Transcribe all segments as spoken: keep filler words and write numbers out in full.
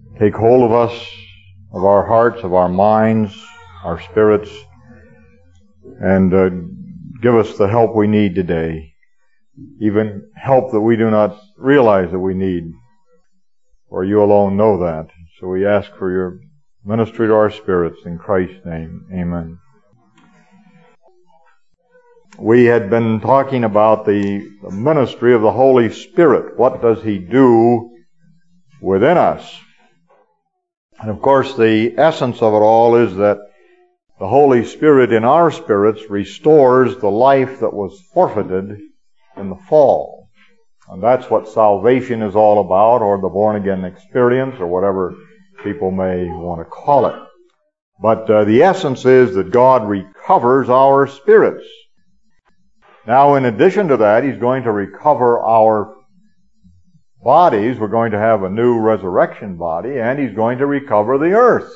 take hold of us, of our hearts, of our minds, our spirits, and uh, give us the help we need today, even help that we do not realize that we need, for you alone know that. So we ask for your ministry to our spirits in Christ's name. Amen. We had been talking about the, the ministry of the Holy Spirit. What does He do within us? And of course, the essence of it all is that the Holy Spirit in our spirits restores the life that was forfeited in the fall. And that's what salvation is all about, or the born-again experience, or whatever people may want to call it. But uh, the essence is that God recovers our spirits. Now, in addition to that, He's going to recover our bodies. We're going to have a new resurrection body, and He's going to recover the earth.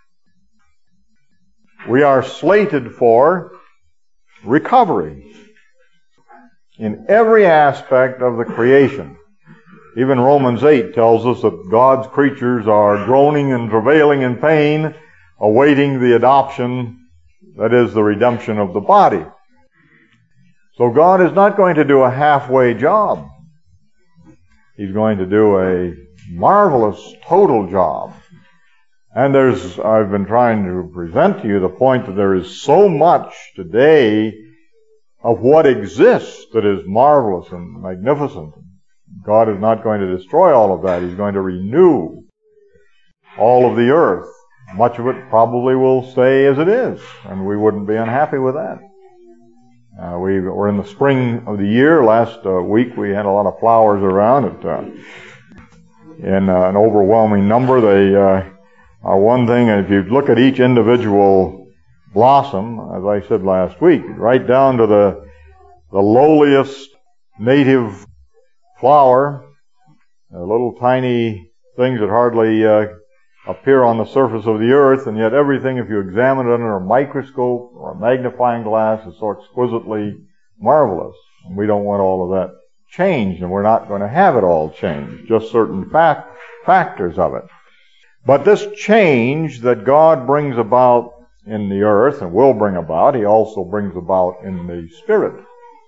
We are slated for recovery in every aspect of the creation. Even Romans eight tells us that God's creatures are groaning and travailing in pain, awaiting the adoption, that is, the redemption of the body. So God is not going to do a halfway job. He's going to do a marvelous total job. And there's, I've been trying to present to you the point that there is so much today of what exists that is marvelous and magnificent. God is not going to destroy all of that. He's going to renew all of the earth. Much of it probably will stay as it is, and we wouldn't be unhappy with that. Uh, we were in the spring of the year. Last uh, week we had a lot of flowers around. It, uh, in uh, an overwhelming number. They uh, are one thing, and if you look at each individual blossom, as I said last week, right down to the the lowliest native flower, uh, little tiny things that hardly uh, appear on the surface of the earth, and yet everything, if you examine it under a microscope or a magnifying glass, is so exquisitely marvelous. And we don't want all of that changed, and we're not going to have it all changed, just certain fact, factors of it. But this change that God brings about in the earth, and will bring about, He also brings about in the Spirit.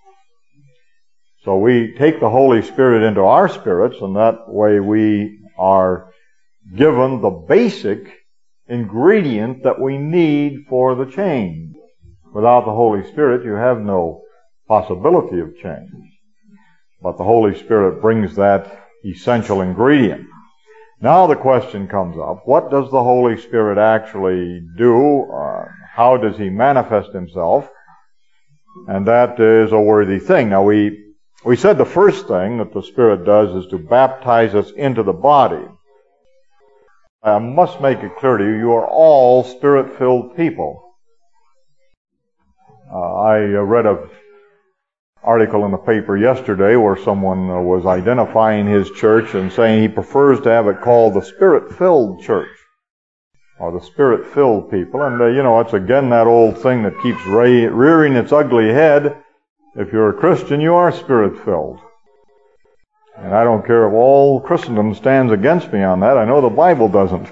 So we take the Holy Spirit into our spirits, and that way we are given the basic ingredient that we need for the change. Without the Holy Spirit, you have no possibility of change. But the Holy Spirit brings that essential ingredient. Now the question comes up, what does the Holy Spirit actually do? Uh, how does He manifest Himself? And that is a worthy thing. Now we, we said the first thing that the Spirit does is to baptize us into the body. I must make it clear to you, you are all Spirit-filled people. Uh, I read an article in the paper yesterday where someone was identifying his church and saying he prefers to have it called the Spirit-filled church, or the Spirit-filled people. And, uh, you know, it's again that old thing that keeps re- rearing its ugly head. If you're a Christian, you are Spirit-filled. And I don't care if all Christendom stands against me on that. I know the Bible doesn't.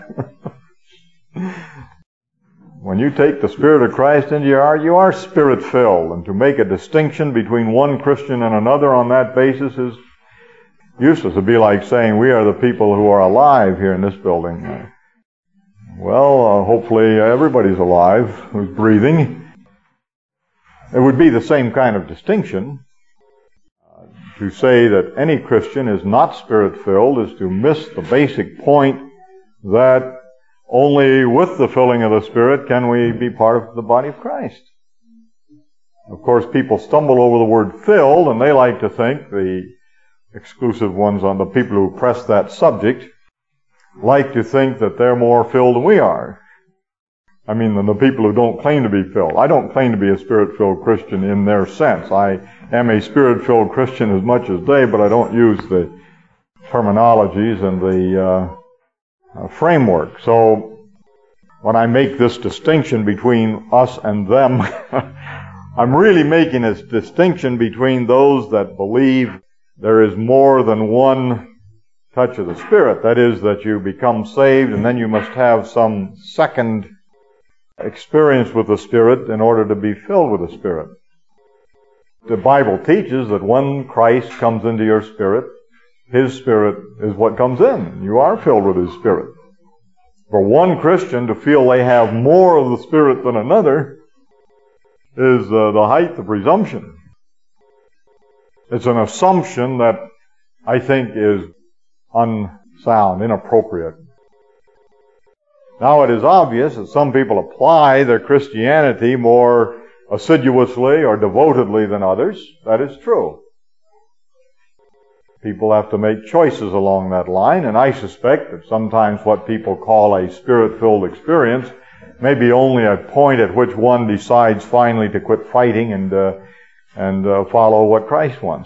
When you take the Spirit of Christ into your heart, you are Spirit-filled. And to make a distinction between one Christian and another on that basis is useless. It'd be like saying we are the people who are alive here in this building. Well, uh, hopefully everybody's alive who's breathing. It would be the same kind of distinction. To say that any Christian is not Spirit-filled is to miss the basic point that only with the filling of the Spirit can we be part of the body of Christ. Of course, people stumble over the word filled, and they like to think, the exclusive ones on the people who press that subject, like to think that they're more filled than we are. I mean, than the people who don't claim to be filled. I don't claim to be a Spirit-filled Christian in their sense. I am a Spirit-filled Christian as much as they, but I don't use the terminologies and the uh, uh, framework. So when I make this distinction between us and them, I'm really making a distinction between those that believe there is more than one touch of the Spirit. That is, that you become saved and then you must have some second experience with the Spirit in order to be filled with the Spirit. The Bible teaches that when Christ comes into your spirit, His Spirit is what comes in. You are filled with His Spirit. For one Christian to feel they have more of the Spirit than another is uh, the height of presumption. It's an assumption that I think is unsound, inappropriate. Now it is obvious that some people apply their Christianity more assiduously or devotedly than others. That is true. People have to make choices along that line, and I suspect that sometimes what people call a Spirit-filled experience may be only a point at which one decides finally to quit fighting and uh, and uh, follow what Christ wants.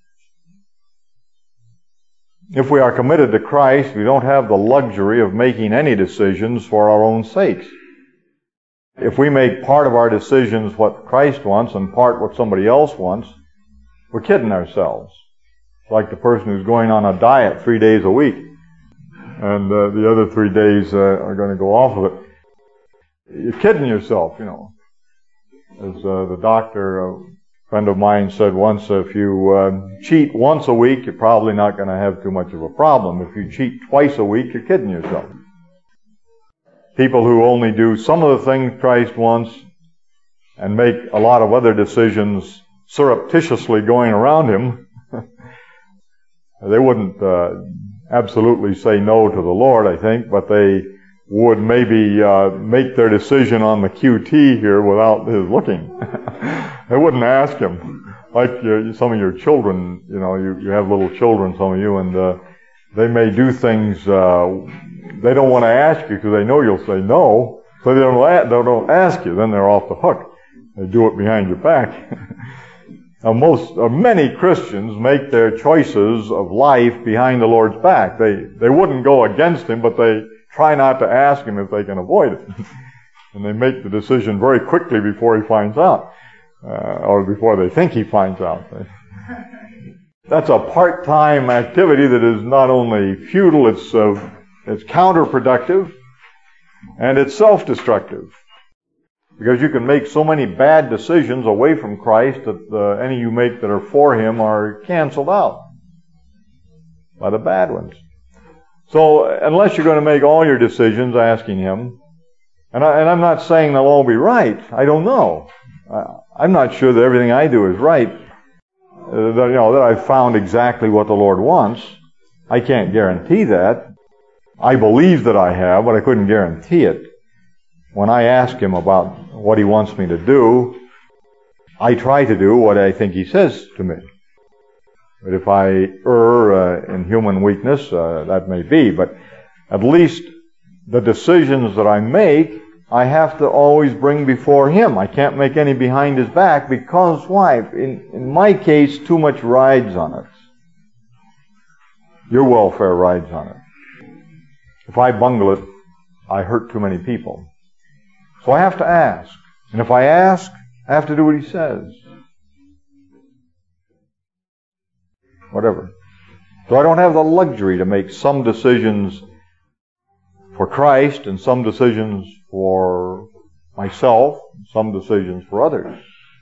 If we are committed to Christ, we don't have the luxury of making any decisions for our own sakes. If we make part of our decisions what Christ wants and part what somebody else wants, we're kidding ourselves. It's like the person who's going on a diet three days a week, and uh, the other three days uh, are going to go off of it. You're kidding yourself, you know. As uh, the doctor, a friend of mine said once, if you uh, cheat once a week, you're probably not going to have too much of a problem. If you cheat twice a week, you're kidding yourself. People who only do some of the things Christ wants and make a lot of other decisions surreptitiously going around Him, they wouldn't uh, absolutely say no to the Lord, I think, but they would maybe uh, make their decision on the Q T here without His looking. They wouldn't ask Him. Like your, some of your children, you know, you, you have little children, some of you, and uh, they may do things uh, they don't want to ask you because they know you'll say no, so they don't, they don't ask you. Then they're off the hook. They do it behind your back. Now, most, uh, many Christians make their choices of life behind the Lord's back. They they wouldn't go against Him, but they try not to ask Him if they can avoid it. And they make the decision very quickly before He finds out, uh, or before they think He finds out. That's a part-time activity that is not only futile, it's uh, it's counterproductive, and it's self-destructive. Because you can make so many bad decisions away from Christ that uh, any you make that are for Him are canceled out by the bad ones. So unless you're going to make all your decisions asking Him, and, I, and I'm not saying they'll all be right. I don't know. I, I'm not sure that everything I do is right. Uh, that, you know, that I've found exactly what the Lord wants. I can't guarantee that. I believe that I have, but I couldn't guarantee it. When I ask Him about what He wants me to do, I try to do what I think He says to me. But if I err uh, in human weakness, uh, that may be. But at least the decisions that I make, I have to always bring before Him. I can't make any behind His back because, why? In, in my case, too much rides on it. Your welfare rides on it. If I bungle it, I hurt too many people. So I have to ask. And if I ask, I have to do what He says. Whatever. So I don't have the luxury to make some decisions for Christ and some decisions for myself, and some decisions for others.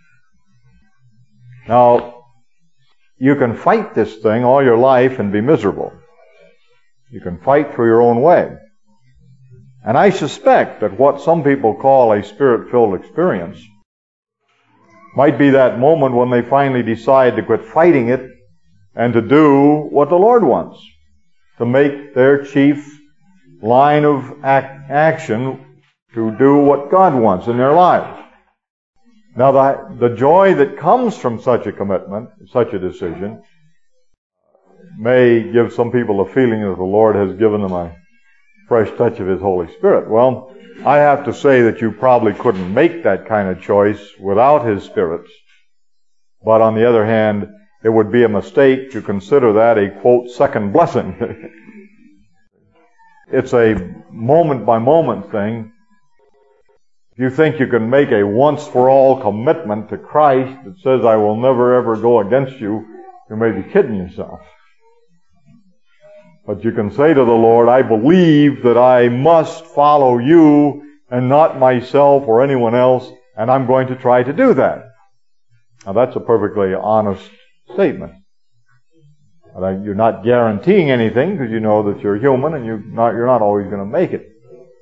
Now, you can fight this thing all your life and be miserable. You can fight through your own way. And I suspect that what some people call a Spirit-filled experience might be that moment when they finally decide to quit fighting it and to do what the Lord wants, to make their chief line of act, action to do what God wants in their lives. Now, the, the joy that comes from such a commitment, such a decision, may give some people a feeling that the Lord has given them a fresh touch of His Holy Spirit. Well, I have to say that you probably couldn't make that kind of choice without His Spirit. But on the other hand, it would be a mistake to consider that a, quote, second blessing. It's a moment-by-moment thing. If you think you can make a once-for-all commitment to Christ that says, I will never ever go against you, you may be kidding yourself. But you can say to the Lord, I believe that I must follow you and not myself or anyone else, and I'm going to try to do that. Now that's a perfectly honest statement. You're not guaranteeing anything because you know that you're human and you're not, you're not always going to make it.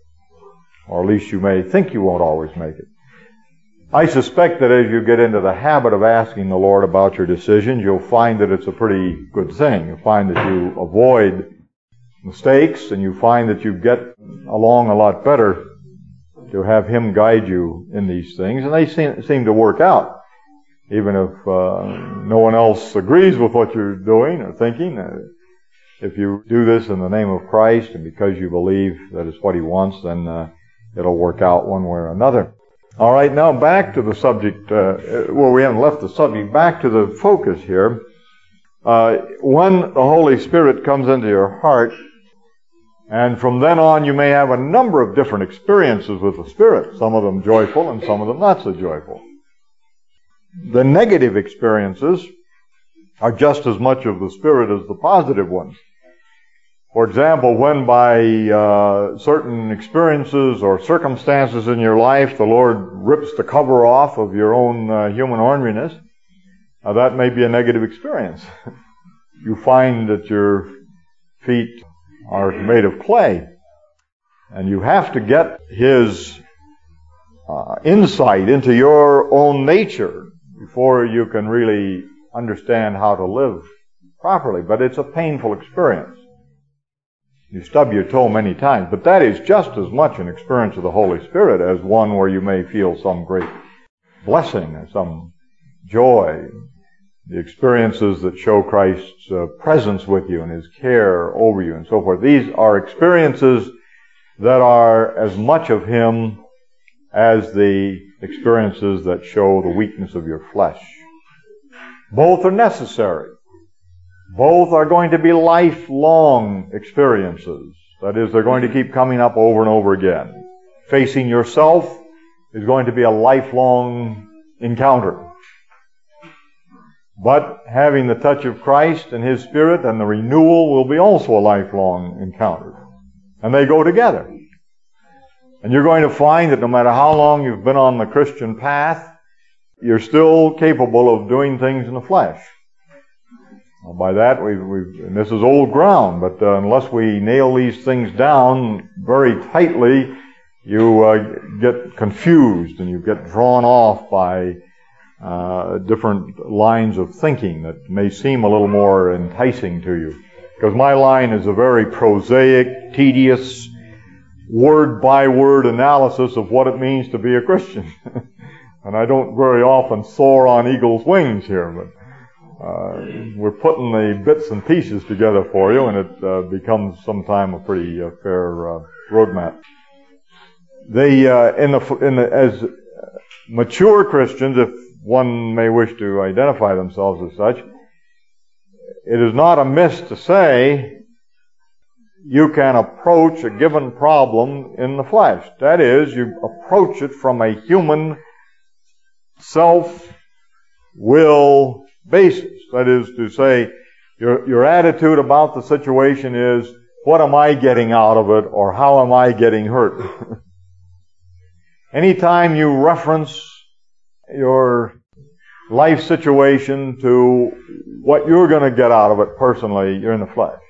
Or at least you may think you won't always make it. I suspect that as you get into the habit of asking the Lord about your decisions, you'll find that it's a pretty good thing. You'll find that you avoid mistakes and you find that you get along a lot better to have Him guide you in these things. And they seem, seem to work out. Even if uh, no one else agrees with what you're doing or thinking, uh, if you do this in the name of Christ and because you believe that it's what He wants, then uh, it'll work out one way or another. All right, now back to the subject, uh, well, we haven't left the subject, back to the focus here. Uh, when the Holy Spirit comes into your heart, and from then on you may have a number of different experiences with the Spirit, some of them joyful and some of them not so joyful. The negative experiences are just as much of the Spirit as the positive ones. For example, when by uh, certain experiences or circumstances in your life the Lord rips the cover off of your own uh, human orneriness, uh, that may be a negative experience. You find that your feet are made of clay, and you have to get His uh, insight into your own nature before you can really understand how to live properly. But it's a painful experience. You stub your toe many times, but that is just as much an experience of the Holy Spirit as one where you may feel some great blessing or some joy. The experiences that show Christ's uh, presence with you and His care over you and so forth. These are experiences that are as much of Him as the experiences that show the weakness of your flesh. Both are necessary. Both are going to be lifelong experiences. That is, they're going to keep coming up over and over again. Facing yourself is going to be a lifelong encounter. But having the touch of Christ and His Spirit and the renewal will be also a lifelong encounter. And they go together. And you're going to find that no matter how long you've been on the Christian path, you're still capable of doing things in the flesh. Well, by that, we've, we've, and this is old ground, but uh, unless we nail these things down very tightly, you uh, get confused and you get drawn off by uh, different lines of thinking that may seem a little more enticing to you. Because my line is a very prosaic, tedious, word-by-word analysis of what it means to be a Christian. And I don't very often soar on eagle's wings here, but uh, we're putting the bits and pieces together for you, and it uh, becomes sometime a pretty uh, fair uh, roadmap. They, uh, in the, in the, as mature Christians, if one may wish to identify themselves as such, it is not amiss to say you can approach a given problem in the flesh. That is, you approach it from a human self-will basis. That is to say, your, your attitude about the situation is, what am I getting out of it, or how am I getting hurt? Anytime you reference your life situation to what you're going to get out of it personally, you're in the flesh.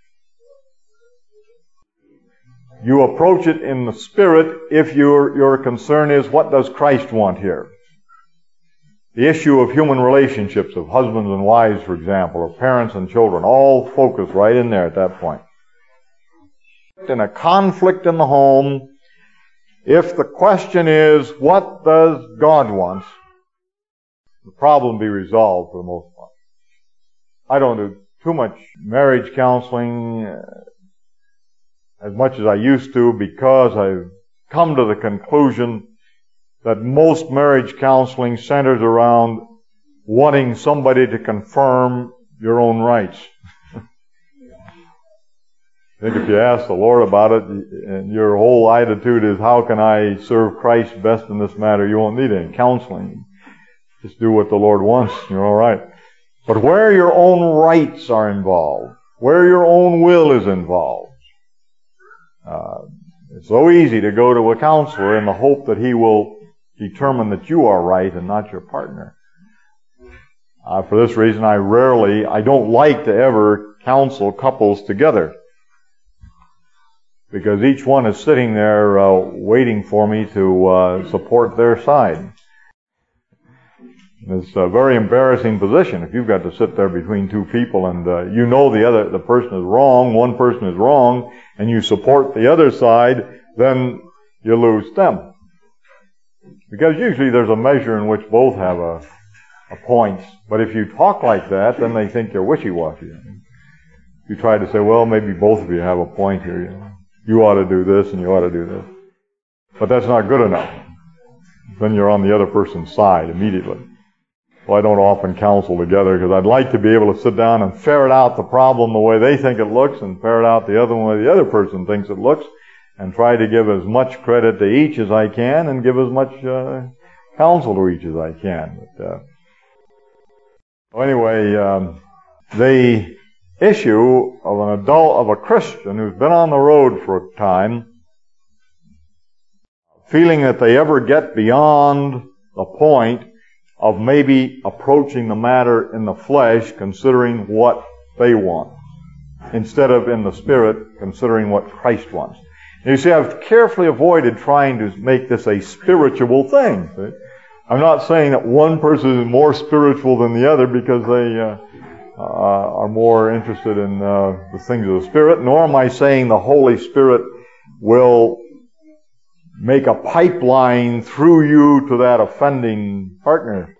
You approach it in the Spirit if your, your concern is, what does Christ want here? The issue of human relationships, of husbands and wives, for example, or parents and children, all focus right in there at that point. In a conflict in the home, if the question is, what does God want? The problem be resolved for the most part. I don't do too much marriage counseling uh, as much as I used to, because I've come to the conclusion that most marriage counseling centers around wanting somebody to confirm your own rights. I think if you ask the Lord about it, and your whole attitude is, how can I serve Christ best in this matter, you won't need any counseling. Just do what the Lord wants, you're all right. But where your own rights are involved, where your own will is involved. Uh, it's so easy to go to a counselor in the hope that he will determine that you are right and not your partner. Uh, for this reason, I rarely, I don't like to ever counsel couples together, because each one is sitting there uh, waiting for me to uh, support their side. It's a very embarrassing position if you've got to sit there between two people and uh, you know the other the person is wrong, one person is wrong, and you support the other side, then you lose them. Because usually there's a measure in which both have a, a point. But if you talk like that, then they think you're wishy-washy. You try to say, well, maybe both of you have a point here. You know? You ought to do this and you ought to do this. But that's not good enough. Then you're on the other person's side immediately. Well, I don't often counsel together because I'd like to be able to sit down and ferret out the problem the way they think it looks and ferret out the other way the other person thinks it looks, and try to give as much credit to each as I can and give as much uh, counsel to each as I can. But, uh, well, anyway, um, the issue of an adult, of a Christian who's been on the road for a time, feeling that they ever get beyond the point of maybe approaching the matter in the flesh, considering what they want, instead of in the spirit, considering what Christ wants. You see, I've carefully avoided trying to make this a spiritual thing. See? I'm not saying that one person is more spiritual than the other because they uh, uh, are more interested in uh, the things of the Spirit, nor am I saying the Holy Spirit will make a pipeline through you to that offending partner.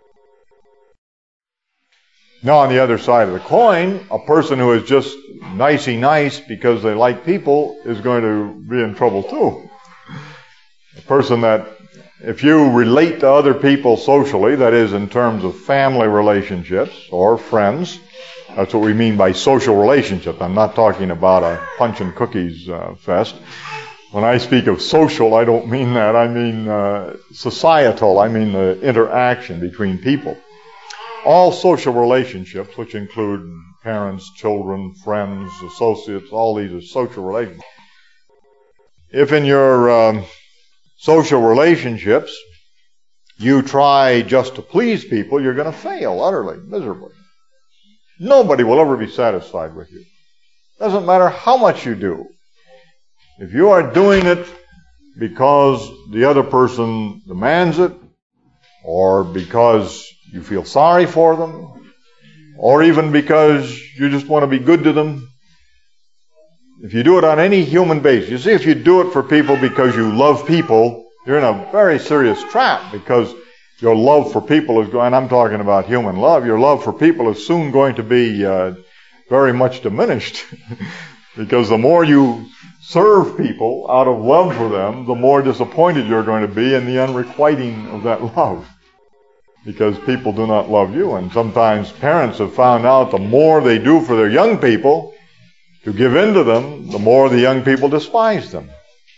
Now, on the other side of the coin, a person who is just nicey nice because they like people is going to be in trouble too. A person that, if you relate to other people socially, that is in terms of family relationships or friends, that's what we mean by social relationship. I'm not talking about a punch and cookies uh, fest. When I speak of social, I don't mean that. I mean uh, societal. I mean the interaction between people. All social relationships, which include parents, children, friends, associates, all these are social relationships. If in your um, social relationships you try just to please people, you're going to fail utterly, miserably. Nobody will ever be satisfied with you. Doesn't matter how much you do. If you are doing it because the other person demands it, or because you feel sorry for them, or even because you just want to be good to them, if you do it on any human basis, you see, if you do it for people because you love people, you're in a very serious trap, because your love for people is going, I'm talking about human love, your love for people is soon going to be uh, very much diminished. Because the more you serve people out of love for them, the more disappointed you're going to be in the unrequiting of that love. Because people do not love you. And sometimes parents have found out the more they do for their young people, to give in to them, the more the young people despise them.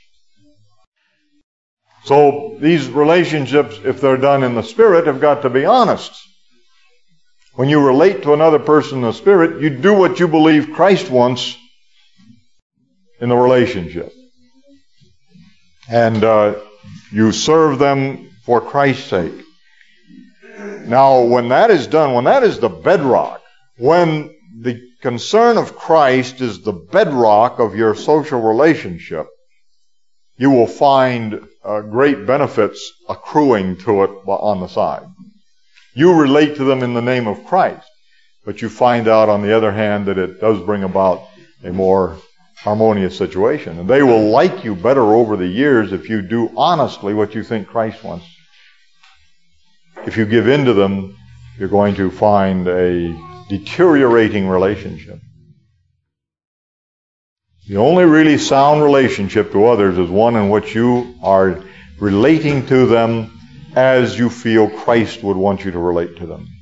So these relationships, if they're done in the Spirit, have got to be honest. When you relate to another person in the Spirit, you do what you believe Christ wants in the relationship. And uh, you serve them for Christ's sake. Now, when that is done, when that is the bedrock, when the concern of Christ is the bedrock of your social relationship, you will find uh, great benefits accruing to it on the side. You relate to them in the name of Christ, but you find out, on the other hand, that it does bring about a more harmonious situation. And they will like you better over the years if you do honestly what you think Christ wants. If you give in to them, you're going to find a deteriorating relationship. The only really sound relationship to others is one in which you are relating to them as you feel Christ would want you to relate to them.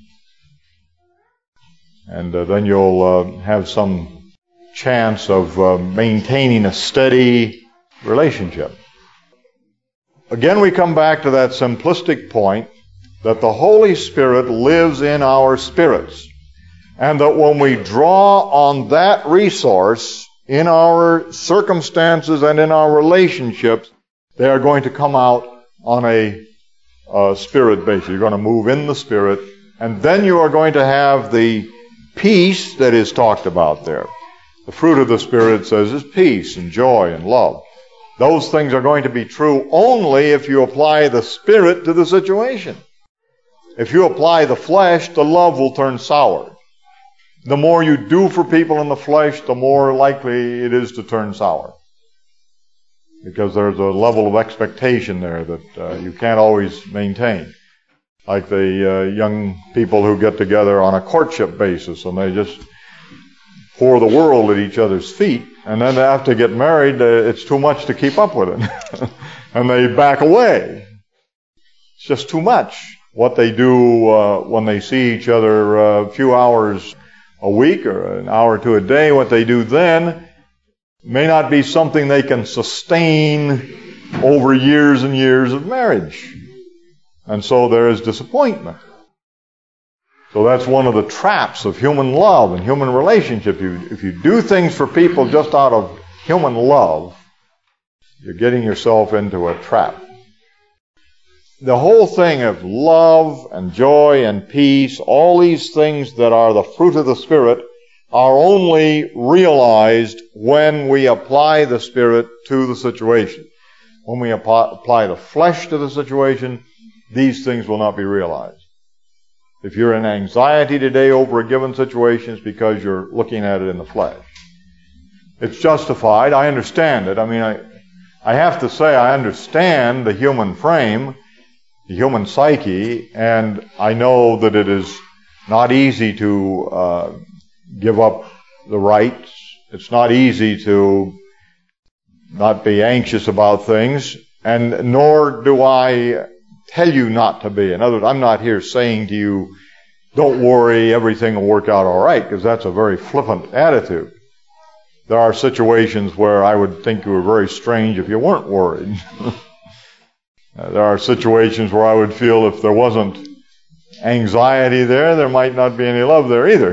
And uh, then you'll uh, have some chance of uh, maintaining a steady relationship. Again, we come back to that simplistic point that the Holy Spirit lives in our spirits. And that when we draw on that resource in our circumstances and in our relationships, they are going to come out on a, a spirit basis. You're going to move in the Spirit, and then you are going to have the peace that is talked about there. The fruit of the Spirit, it says, is peace and joy and love. Those things are going to be true only if you apply the Spirit to the situation. If you apply the flesh, the love will turn sour. The more you do for people in the flesh, the more likely it is to turn sour. Because there's a level of expectation there that uh, you can't always maintain. Like the uh, young people who get together on a courtship basis and they just pour the world at each other's feet, and then after they get married, uh, it's too much to keep up with it. And they back away. It's just too much. What they do uh, when they see each other a few hours a week or an hour to a day, what they do then may not be something they can sustain over years and years of marriage. And so there is disappointment. So that's one of the traps of human love and human relationship. You, if you do things for people just out of human love, you're getting yourself into a trap. The whole thing of love and joy and peace, all these things that are the fruit of the Spirit, are only realized when we apply the Spirit to the situation. When we apply the flesh to the situation, these things will not be realized. If you're in anxiety today over a given situation, it's because you're looking at it in the flesh. It's justified. I understand it. I mean, I, I have to say I understand the human frame, the human psyche, and I know that it is not easy to uh, give up the rights. It's not easy to not be anxious about things, and nor do I tell you not to be. In other words, I'm not here saying to you, don't worry, everything will work out all right, because that's a very flippant attitude. There are situations where I would think you were very strange if you weren't worried. There are situations where I would feel if there wasn't anxiety there, there might not be any love there either.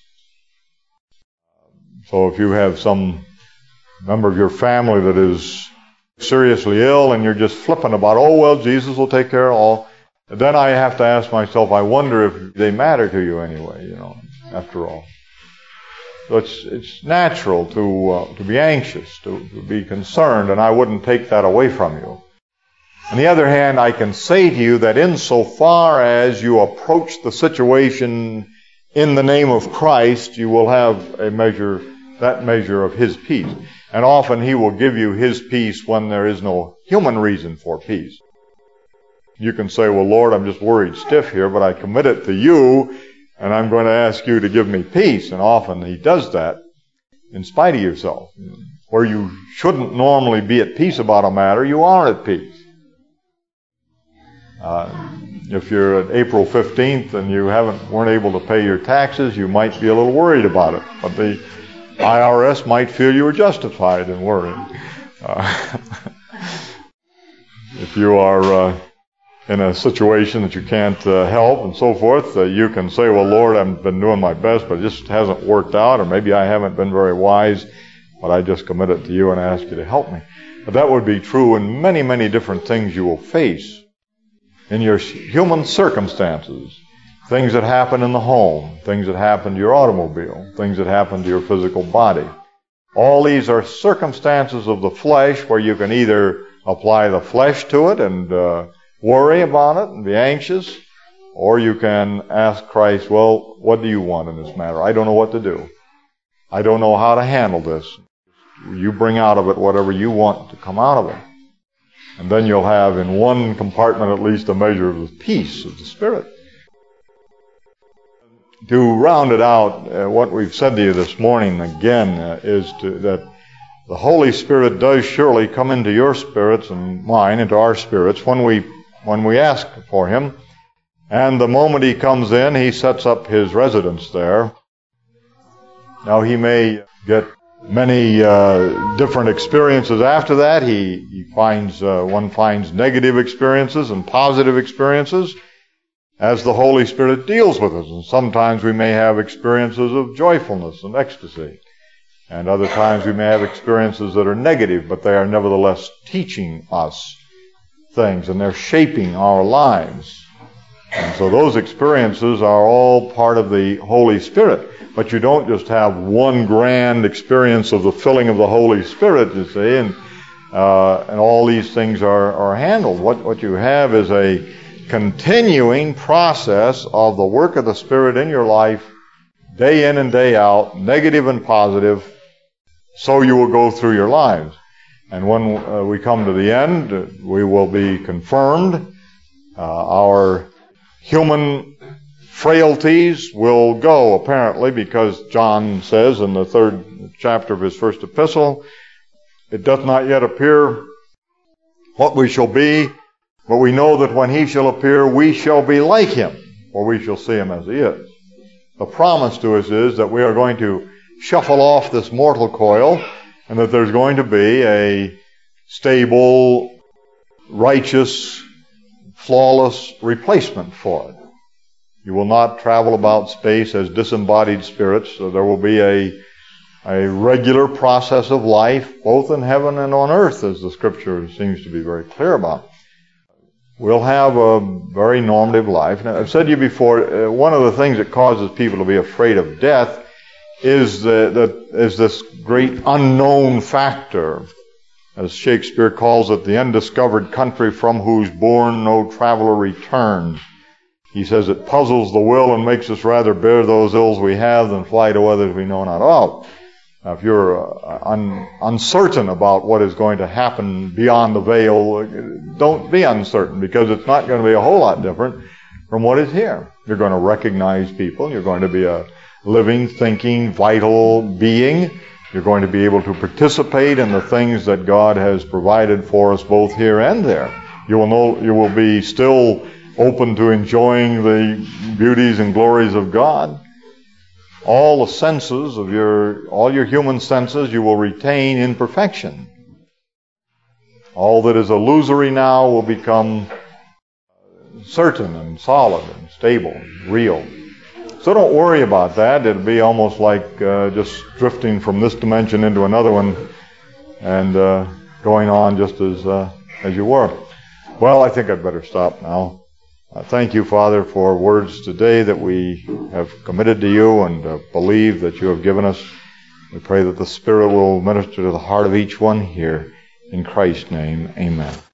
So if you have some member of your family that is seriously ill and you're just flippant about, oh, well, Jesus will take care of all, then I have to ask myself, I wonder if they matter to you anyway, you know, after all. So it's it's natural to uh, to be anxious, to, to be concerned, and I wouldn't take that away from you. On the other hand, I can say to you that insofar as you approach the situation in the name of Christ, you will have a measure, that measure of His peace. And often He will give you His peace when there is no human reason for peace. You can say, well, Lord, I'm just worried stiff here, but I commit it to you, and I'm going to ask you to give me peace. And often He does that in spite of yourself. Where you shouldn't normally be at peace about a matter, you are at peace. Uh, if you're at April fifteenth and you haven't weren't able to pay your taxes, you might be a little worried about it. But the I R S might feel you were justified in worrying. Uh, if you are uh, in a situation that you can't uh, help and so forth, uh, you can say, well, Lord, I've been doing my best, but it just hasn't worked out, or maybe I haven't been very wise, but I just commit it to you and ask you to help me. But that would be true in many, many different things you will face in your human circumstances. Things that happen in the home, things that happen to your automobile, things that happen to your physical body. All these are circumstances of the flesh where you can either apply the flesh to it and uh, worry about it and be anxious, or you can ask Christ, well, what do you want in this matter? I don't know what to do. I don't know how to handle this. You bring out of it whatever you want to come out of it. And then you'll have in one compartment at least a measure of the peace of the Spirit. To round it out, uh, what we've said to you this morning again uh, is to, that the Holy Spirit does surely come into your spirits and mine, into our spirits, when we when we ask for Him. And the moment He comes in, He sets up His residence there. Now, He may get many uh, different experiences after that. He, he finds uh, one finds negative experiences and positive experiences. as the Holy Spirit deals with us. And sometimes we may have experiences of joyfulness and ecstasy. And other times we may have experiences that are negative, but they are nevertheless teaching us things, and they're shaping our lives. And so those experiences are all part of the Holy Spirit. But you don't just have one grand experience of the filling of the Holy Spirit, you see, and uh, and all these things are, are handled. What, what you have is a continuing process of the work of the Spirit in your life, day in and day out, negative and positive, so you will go through your lives. And when uh, we come to the end, uh, we will be confirmed. Uh, our human frailties will go, apparently, because John says in the third chapter of his first epistle, it doth not yet appear what we shall be, but we know that when he shall appear, we shall be like him, or we shall see him as he is. The promise to us is that we are going to shuffle off this mortal coil, and that there's going to be a stable, righteous, flawless replacement for it. You will not travel about space as disembodied spirits. So there will be a, a regular process of life, both in heaven and on earth, as the Scripture seems to be very clear about. We'll have a very normative life. Now, I've said to you before, uh, one of the things that causes people to be afraid of death is the, the is this great unknown factor, as Shakespeare calls it, the undiscovered country from whose bourne no traveler returns. He says it puzzles the will and makes us rather bear those ills we have than fly to others we know not of. Now, if you're uh, un, uncertain about what is going to happen beyond the veil, don't be uncertain, because it's not going to be a whole lot different from what is here. You're going to recognize people. You're going to be a living, thinking, vital being. You're going to be able to participate in the things that God has provided for us both here and there. You will know, you will be still open to enjoying the beauties and glories of God. All the senses of your, all your human senses you will retain in perfection. All that is illusory now will become certain and solid and stable, and real. So don't worry about that. It'll be almost like uh, just drifting from this dimension into another one and uh, going on just as uh, as you were. Well, I think I'd better stop now. Uh, thank you, Father, for words today that we have committed to you and uh, believe that you have given us. We pray that the Spirit will minister to the heart of each one here. In Christ's name, amen.